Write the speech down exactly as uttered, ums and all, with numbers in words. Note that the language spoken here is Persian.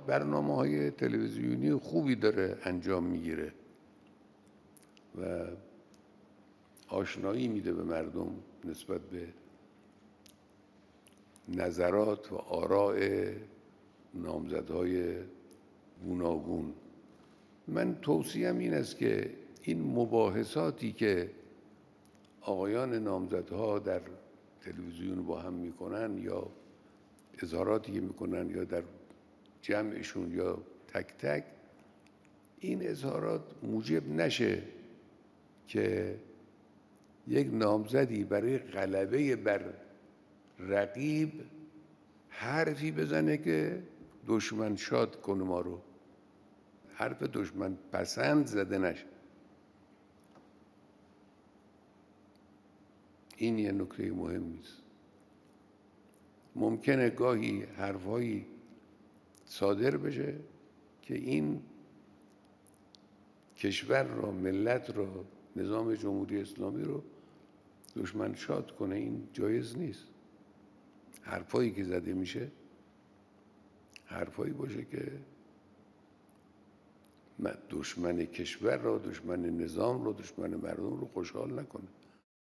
برنامه های تلویزیونی خوبی داره انجام میگیره و آشنایی میده به مردم نسبت به نظرات و آراء نامزدهای گوناگون. من توصیه‌ام این است که این مباحثاتی که آقایان نامزدها در تلویزیون با هم میکنن یا اظهاراتی که میکنن یا در جمعشون یا تک تک، این اظهارات موجب نشه که یک نامزدی برای غلبه بر رقیب حرفی بزنه که دشمن شاد کنه ما رو، حرف دشمن پسند زده نشه. این یه نکته مهمی است. ممکنه گاهی حرفایی صادر بشه که این کشور را، ملت را، نظام جمهوری اسلامی رو دشمن شاد کنه. این جایز نیست. حرفایی که زده میشه حرفایی باشه که دشمن کشور را، دشمن نظام را، دشمن مردم رو خوشحال نکنه.